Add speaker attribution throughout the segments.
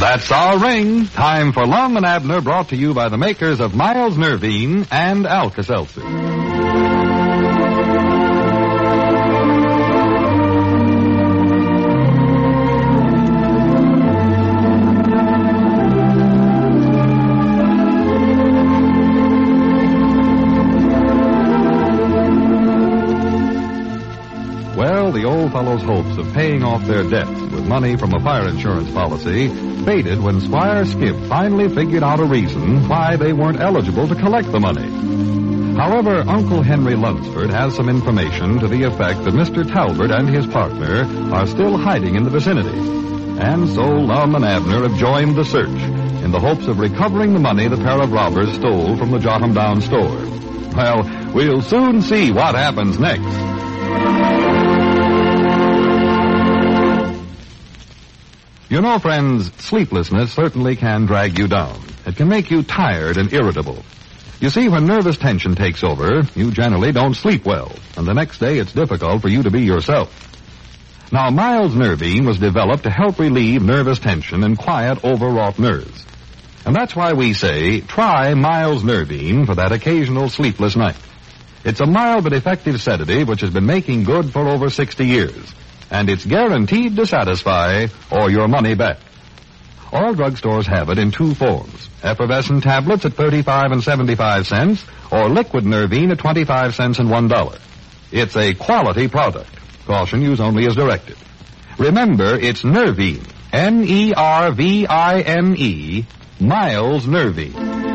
Speaker 1: That's our ring. Time for Lum and Abner, brought to you by the makers of Miles Nervine and Alka-Seltzer. The old fellow's hopes of paying off their debts with money from a fire insurance policy faded when Squire Skip finally figured out a reason why they weren't eligible to collect the money. However, Uncle Henry Lunsford has some information to the effect that Mr. Talbot and his partner are still hiding in the vicinity. And so Lum and Abner have joined the search in the hopes of recovering the money the pair of robbers stole from the Jotham Down store. Well, we'll soon see what happens next. You know, friends, sleeplessness certainly can drag you down. It can make you tired and irritable. You see, when nervous tension takes over, you generally don't sleep well, and the next day it's difficult for you to be yourself. Now, Miles Nervine was developed to help relieve nervous tension and quiet overwrought nerves. And that's why we say, try Miles Nervine for that occasional sleepless night. It's a mild but effective sedative which has been making good for over 60 years. And it's guaranteed to satisfy or your money back. All drugstores have it in two forms: effervescent tablets at 35 and 75 cents, or liquid Nervine at 25 cents and $1. It's a quality product. Caution, use only as directed. Remember, it's Nervine, Nervine, Miles Nervine.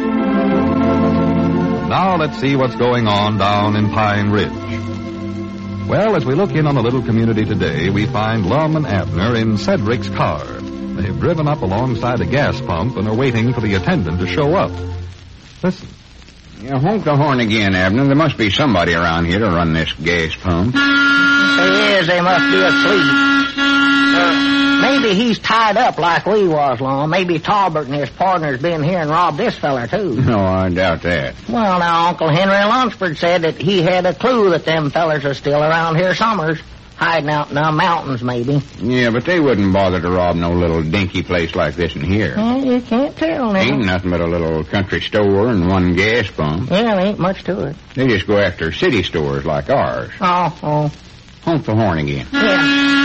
Speaker 1: Now let's see what's going on down in Pine Ridge. Well, as we look in on the little community today, we find Lum and Abner in Cedric's car. They've driven up alongside a gas pump and are waiting for the attendant to show up. Listen.
Speaker 2: You honk the horn again, Abner. There must be somebody around here to run this gas pump.
Speaker 3: There is. They must be asleep. Maybe he's tied up like we was, Lum. Maybe Talbot and his partner's been here and robbed this feller, too.
Speaker 2: No, I doubt that.
Speaker 3: Well, now, Uncle Henry Lunsford said that he had a clue that them fellers are still around here summers, hiding out in the mountains, maybe.
Speaker 2: Yeah, but they wouldn't bother to rob no little dinky place like this in here.
Speaker 3: Well, you can't tell now.
Speaker 2: Ain't nothing but a little country store and one gas pump.
Speaker 3: Yeah, there ain't much to it.
Speaker 2: They just go after city stores like ours.
Speaker 3: Oh.
Speaker 2: Honk the horn again.
Speaker 3: Yeah.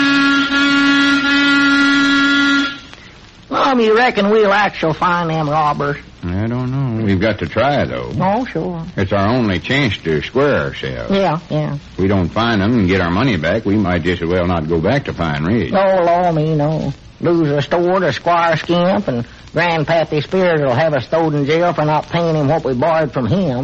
Speaker 3: Lum, you reckon we'll actually find them robbers?
Speaker 2: I don't know. We've got to try, though.
Speaker 3: Oh, sure.
Speaker 2: It's our only chance to square ourselves.
Speaker 3: Yeah.
Speaker 2: If we don't find them and get our money back, we might just as well not go back to Pine Ridge.
Speaker 3: No, Law me, no. Lose a store to Squire Skimp, and Grandpappy Spears will have us thrown in jail for not paying him what we borrowed from him.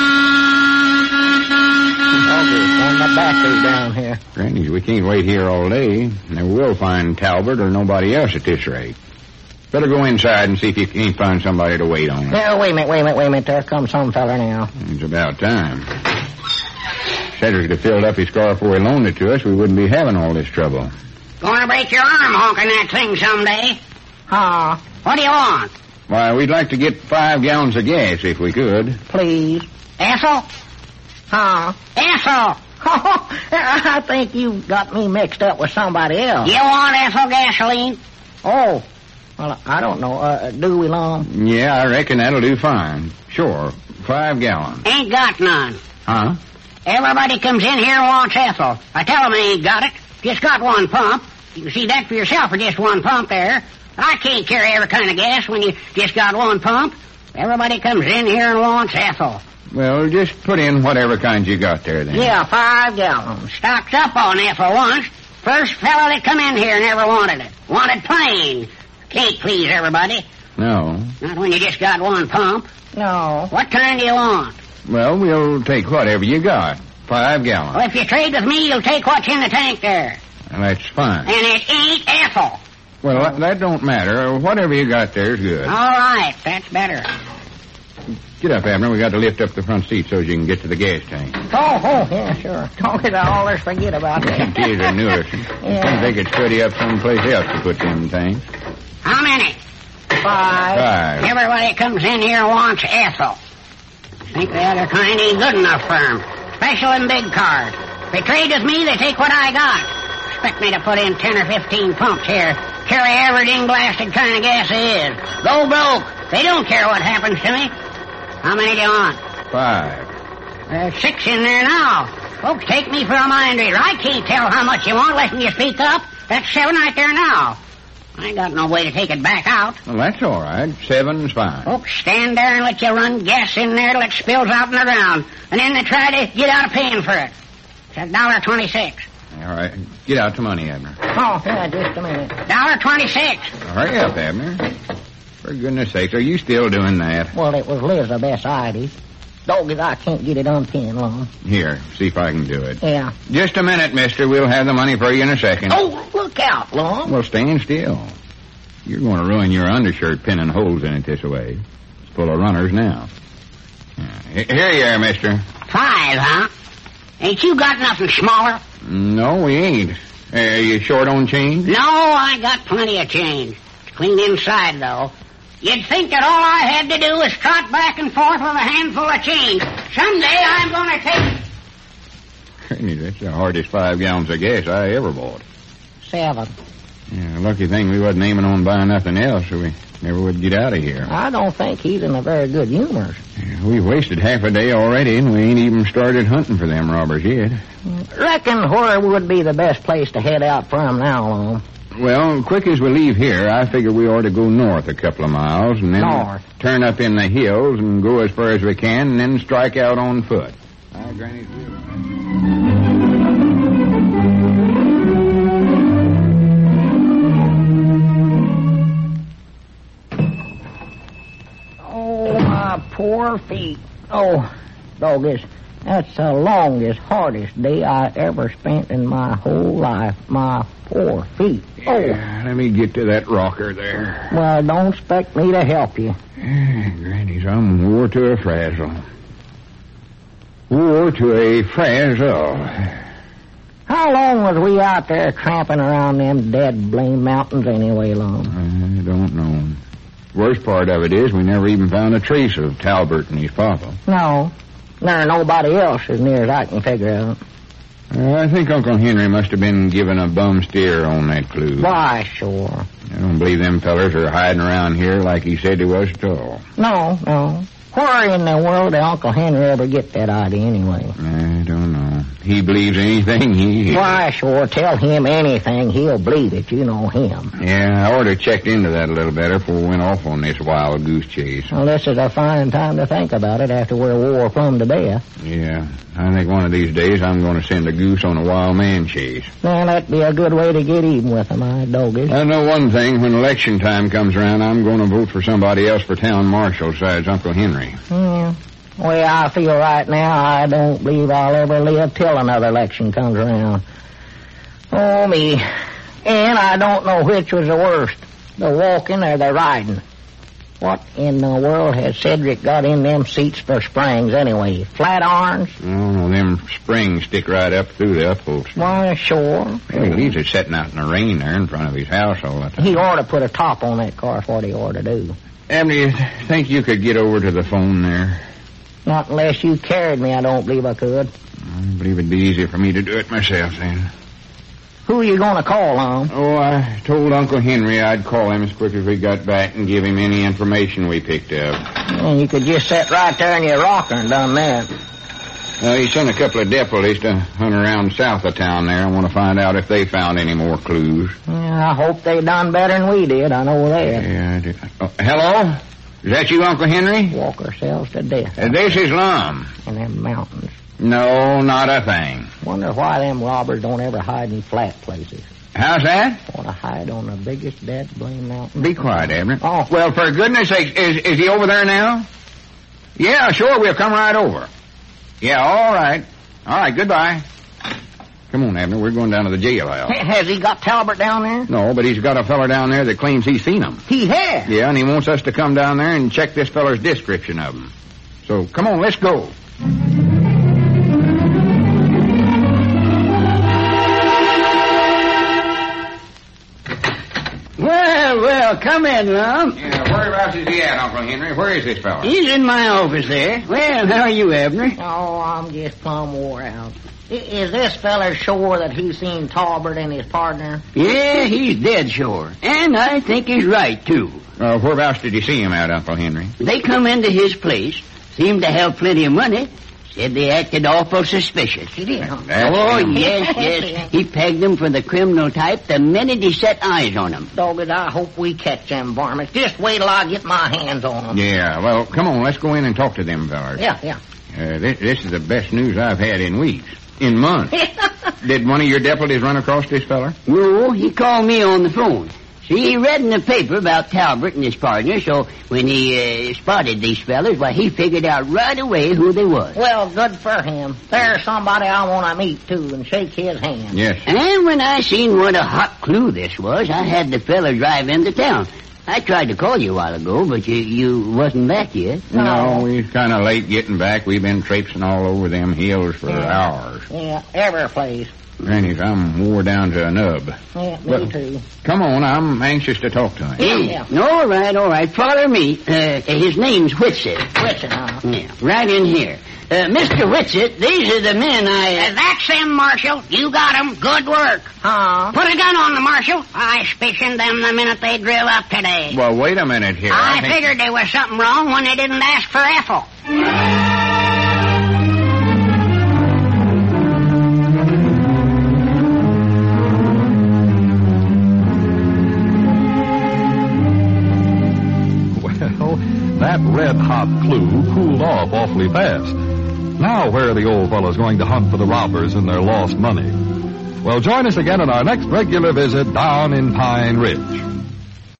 Speaker 3: My battery's down here.
Speaker 2: Granny, we can't wait here all day. And we'll find Talbot or nobody else at this rate. Better go inside and see if you can't find somebody to wait on.
Speaker 3: Yeah, wait a minute. There comes some fella now.
Speaker 2: It's about time. Cedric had filled up his car before he loaned it to us, we wouldn't be having all this trouble.
Speaker 4: Gonna break your arm honking that thing someday. What do you want?
Speaker 2: Why, we'd like to get 5 gallons of gas if we could.
Speaker 3: Please.
Speaker 4: Ethel? Ethel!
Speaker 3: I think you got me mixed up with somebody else.
Speaker 4: You want Ethel gasoline?
Speaker 3: Oh. Well, I don't know. Do we, Lum?
Speaker 2: Yeah, I reckon that'll do fine. Sure. 5 gallons.
Speaker 4: Ain't got none.
Speaker 2: Huh?
Speaker 4: Everybody comes in here and wants Ethel. I tell them I ain't got it. Just got one pump. You can see that for yourself for just one pump there. I can't carry every kind of gas when you just got one pump. Everybody comes in here and wants Ethel.
Speaker 2: Well, just put in whatever kind you got there, then.
Speaker 3: Yeah, 5 gallons.
Speaker 4: Stocked up on Ethel once. First fella that come in here never wanted it. Wanted plain. Can't please everybody.
Speaker 2: No.
Speaker 4: Not when you just got one pump.
Speaker 3: No.
Speaker 4: What kind do you want?
Speaker 2: Well, we'll take whatever you got. 5 gallons.
Speaker 4: Well, if you trade with me, you'll take what's in the tank there.
Speaker 2: Well, that's fine.
Speaker 4: And it ain't Ethel.
Speaker 2: Well, that don't matter. Whatever you got there is good.
Speaker 4: All right, that's better.
Speaker 2: Get up, Abner. We got to lift up the front seat so you can get to the gas tank.
Speaker 3: Oh, yeah, sure. Don't let I always forget about that.
Speaker 2: Geez, I knew it.
Speaker 3: Yeah.
Speaker 2: I think they could study up someplace else to put them tanks.
Speaker 4: How many?
Speaker 3: 5.
Speaker 4: Everybody comes in here wants Ethel. Think the other kind ain't good enough for 'em. Special and big cars. If they trade with me, they take what I got. Expect me to put in 10 or 15 pumps here carry every ding-blasted kind of gas there is. Go broke. They don't care what happens to me. How many do you want?
Speaker 2: 5.
Speaker 4: There's 6 in there now. Folks take me for a mind reader. I can't tell how much you want unless you speak up. That's 7 right there now. I ain't got no way to take it back out.
Speaker 2: Well, that's all right. 7's fine.
Speaker 4: Folks stand there and let you run gas in there till it spills out in the ground. And then they try to get out of paying for it. It's $1.26.
Speaker 2: All right. Get out the money, Abner.
Speaker 3: Oh, yeah, just a minute.
Speaker 4: $1.26.
Speaker 2: Hurry up, Abner. For goodness sakes, are you still doing that?
Speaker 3: Well, it was Elizabeth's idea. Doggies, I can't get it unpinned long.
Speaker 2: Here, see if I can do it.
Speaker 3: Yeah.
Speaker 2: Just a minute, mister. We'll have the money for you in a second.
Speaker 3: Oh, look out, Long.
Speaker 2: Well, stand still. You're going to ruin your undershirt pinning holes in it this way. It's full of runners now. Here you are, mister.
Speaker 4: 5, huh? Ain't you got nothing smaller?
Speaker 2: No, we ain't. Are you short on change?
Speaker 4: No, I got plenty of change. It's clean inside, though. You'd think that all I had to do was trot back and forth with a handful of change. Someday I'm going to take...
Speaker 2: That's the hardest 5 gallons of gas I ever bought.
Speaker 3: 7.
Speaker 2: Yeah, lucky thing we wasn't aiming on buying nothing else, so we never would get out of here.
Speaker 3: I don't think he's in a very good humor.
Speaker 2: Yeah, we've wasted half a day already, and we ain't even started hunting for them robbers yet.
Speaker 3: Reckon where would be the best place to head out from now, Long?
Speaker 2: Well, quick as we leave here, I figure we ought to go north a couple of miles, and then
Speaker 3: North?
Speaker 2: Turn up in the hills and go as far as we can, and then strike out on foot. Granny.
Speaker 3: Oh, my poor feet. Oh, doggies, that's the longest, hardest day I ever spent in my whole life. My poor feet.
Speaker 2: Yeah, let me get to that rocker there.
Speaker 3: Well, don't expect me to help you.
Speaker 2: Granny's, I'm wore to a frazzle. Wore to a frazzle.
Speaker 3: How long was we out there tramping around them dead blame mountains anyway, Long?
Speaker 2: I don't know. Worst part of it is we never even found a trace of Talbert and his papa.
Speaker 3: No. There's nobody else as near as I can figure out.
Speaker 2: I think Uncle Henry must have been given a bum steer on that clue.
Speaker 3: Why, sure.
Speaker 2: I don't believe them fellers are hiding around here like he said they was at all.
Speaker 3: No. Where in the world did Uncle Henry ever get that idea anyway?
Speaker 2: I don't know. He believes anything he hears.
Speaker 3: Why, sure, tell him anything. He'll believe it. You know him.
Speaker 2: Yeah, I ought to have checked into that a little better before we went off on this wild goose chase.
Speaker 3: Well, this is a fine time to think about it after we're wore plumb to death.
Speaker 2: Yeah, I think one of these days I'm going to send a goose on a wild man chase.
Speaker 3: Well, that'd be a good way to get even with them, I doggies.
Speaker 2: I know one thing. When election time comes around, I'm going to vote for somebody else for town marshal besides Uncle Henry.
Speaker 3: Yeah. The way I feel right now, I don't believe I'll ever live till another election comes around. Oh, me. And I don't know which was the worst, the walking or the riding. What in the world has Cedric got in them seats for springs anyway? Flat irons?
Speaker 2: Oh, them springs stick right up through the upholstery.
Speaker 3: Why, sure.
Speaker 2: Well, he's just sitting out in the rain there in front of his house all the time.
Speaker 3: He ought to put a top on that car, what he ought to do.
Speaker 2: Abner, you think you could get over to the phone there?
Speaker 3: Not unless you carried me, I don't believe I could.
Speaker 2: I believe it'd be easier for me to do it myself then.
Speaker 3: Who are you going to call on?
Speaker 2: Oh, I told Uncle Henry I'd call him as quick as we got back and give him any information we picked up.
Speaker 3: And you could just sit right there in your rocker and done that.
Speaker 2: He sent a couple of deputies to hunt around south of town there. I want to find out if they found any more clues.
Speaker 3: Yeah, I hope they done better than we did. I know that.
Speaker 2: Yeah, I did. Oh, hello? Is that you, Uncle Henry?
Speaker 3: Walk ourselves to death.
Speaker 2: This is Lum.
Speaker 3: In them mountains.
Speaker 2: No, not a thing.
Speaker 3: Wonder why them robbers don't ever hide in flat places.
Speaker 2: How's that?
Speaker 3: Want to hide on the biggest dead blame mountain.
Speaker 2: Be quiet, Abner.
Speaker 3: Oh.
Speaker 2: Well, for goodness sake, is he over there now? Yeah, sure, we'll come right over. Yeah, all right. All right, goodbye. Come on, Abner, we're going down to the jailhouse.
Speaker 3: Has he got Talbot down there?
Speaker 2: No, but he's got a feller down there that claims he's seen him.
Speaker 3: He has?
Speaker 2: Yeah, and he wants us to come down there and check this feller's description of him. So, come on, let's go.
Speaker 3: Well,
Speaker 5: Well, come in, Lum.
Speaker 2: Yeah, whereabouts is he at, Uncle Henry? Where is this fella?
Speaker 5: He's in my office there. Well, how are you, Abner?
Speaker 3: Oh, I'm just plumb wore out. Is this feller sure that he's seen Talbert and his partner?
Speaker 5: Yeah, he's dead sure. And I think he's right, too.
Speaker 2: Whereabouts did you see him at, Uncle Henry?
Speaker 5: They come into his place, seemed to have plenty of money, said they acted awful suspicious.
Speaker 3: He did, huh?
Speaker 5: Oh, yes. He pegged them for the criminal type the minute he set eyes on them.
Speaker 3: Dogged, I hope we catch them varmints. Just wait till I get my hands on them.
Speaker 2: Yeah, well, come on, let's go in and talk to them fellas.
Speaker 3: Yeah.
Speaker 2: This is the best news I've had in weeks. In months. Did one of your deputies run across this feller?
Speaker 5: No, he called me on the phone. See, he read in the paper about Talbert and his partner, so when he spotted these fellas, well, he figured out right away who they was.
Speaker 3: Well, good for him. There's somebody I want to meet, too, and shake his hand.
Speaker 2: Yes.
Speaker 5: And when I seen what a hot clue this was, I had the fella drive into town. I tried to call you a while ago, but you wasn't back yet.
Speaker 2: No, we're kind of late getting back. We've been traipsing all over them hills for hours.
Speaker 3: Yeah, every place.
Speaker 2: Granny, I'm wore down to a nub.
Speaker 3: Yeah, me too.
Speaker 2: Come on, I'm anxious to talk to him.
Speaker 3: Yeah.
Speaker 5: All right. Follow me. His name's Whitsett.
Speaker 3: Whitsett, huh?
Speaker 5: Yeah, right in here. Mr. Whitsett, these are the men
Speaker 4: That's them, Marshal. You got 'em. Good work.
Speaker 3: Huh?
Speaker 4: Put a gun on them, Marshal. I suspicioned them the minute they drill up today.
Speaker 2: Well, wait a minute here.
Speaker 4: I figured there was something wrong when they didn't ask for Ethel.
Speaker 1: Well, that red-hot clue cooled off awfully fast. Now where are the old fellows going to hunt for the robbers and their lost money? Well, join us again on our next regular visit down in Pine Ridge.